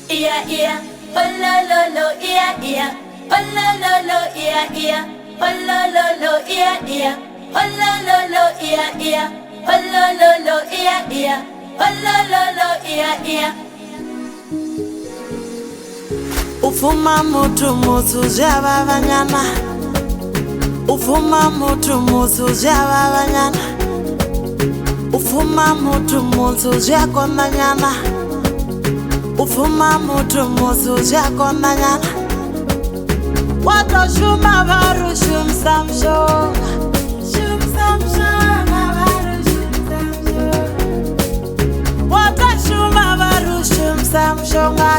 Iya iya, oh lo lo lo, iya iya, oh lo lo lo, iya iya, oh lo lo lo, iya iya, oh lo lo lo, iya iya, oh lo lo lo, iya iya, oh lo lo lo, iya iya. Ufuma mutu mutu jaba banyana. Ufuma mutu mutu jaba banyana. Ufuma mutu mutu jakondanyana. Ufuma mutu mutu jakondanyana. Wato shuma baru shum samshonga. Shum samshonga baru shum samshonga. Wato shuma baru shum samshonga.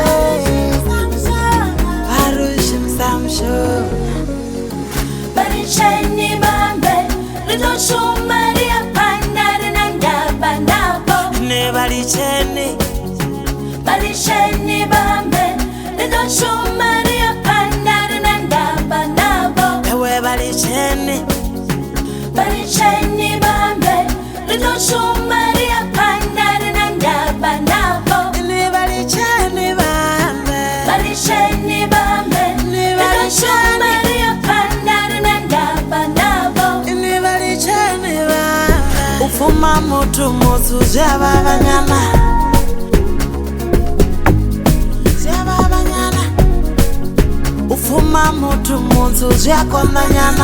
Baru shum samshonga. Barishani bambe, lito shumaria pandari nanda banabo. Ne baricheni. Barishani bambe, lito shumaria pandari nanda banabo. Ewe baricheni. Barishani bambe, lito shumaria pandari nanda banabo. Ne baricheni bambe. Barishani bambe, lito shumaria pandari nanda banabo. Ne baricheni bambe. Ufuma mutu mutu jaba banyana. Jaba banyana. Ufuma mutu mutu jakondanyana.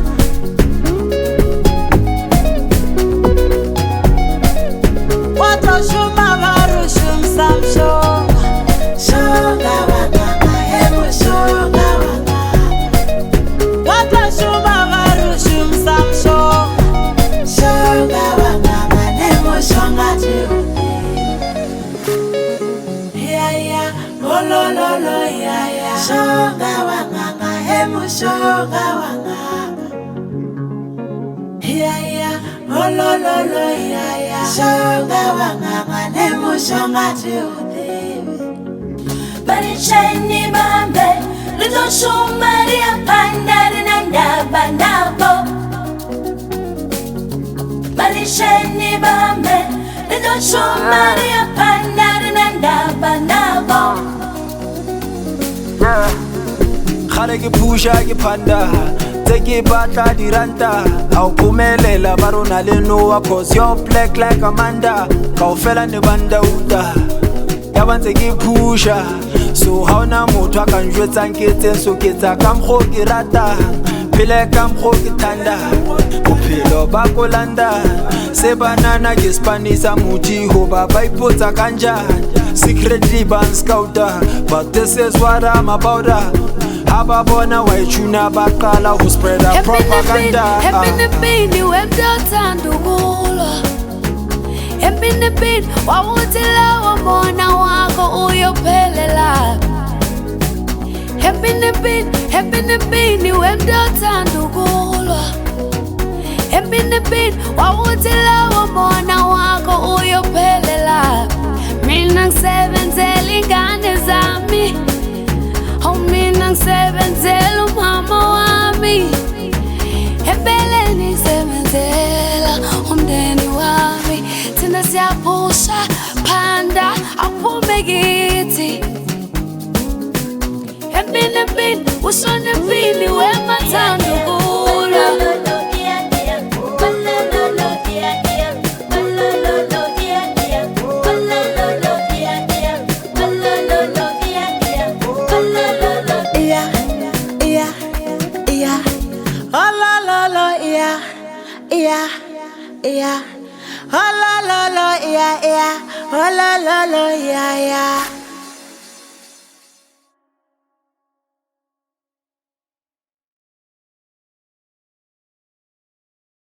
Wato shuma baru shum samshonga. Shonga wanganga hemu shonga wanganga. Wato shuma baru shum samshonga. Shonga wanganga hemu shonga tiuti. Yeah yeah, oh lo lo lo yeah yeah. Shonga wanganga hemu shonga wanganga. Yeah yeah, oh lo lo lo yeah yeah. Shonga wanganga hemu shonga tiuti. Barishani bambe, lito shumaria pandari nanda banabo. Barishani bambe, lito shumaria pandari nanda banabo. Khare ke pusha ke phanda tse ke batla diranta au phumelela ba rona le noa cause you're black like Amanda kaofela ne banda uta ya bantse ke pusha so ha ona motho a ka njwetsang ke tseng so ke tsa ka mkgo ke rata phele ka mkgo ke thanda bophelo ba kolanda se banana ke spanisa muti ho ba ipotsa kanjani secretly ban scouter but this is what I'm about. Ababona waychuna baqala who spread a propaganda. Empine pini wemdotanda ukulwa. Empine pini wawuthi lawo mona wakho uyophelela. Empine pini wemdotanda ukulwa. Empine pini wawuthi lawo mona wakho uyophelela. Mina ngisebenzela ingane zami. Mina ngisebenzela umama wami. Empeleni ngisebenzela umndeni wami. Thina siyaphusha phanda aphume kithi. Empini ushone empini wemathanda ukulwa. Yeah, yeah, oh la la la, yeah, yeah, oh la la la, yeah, yeah.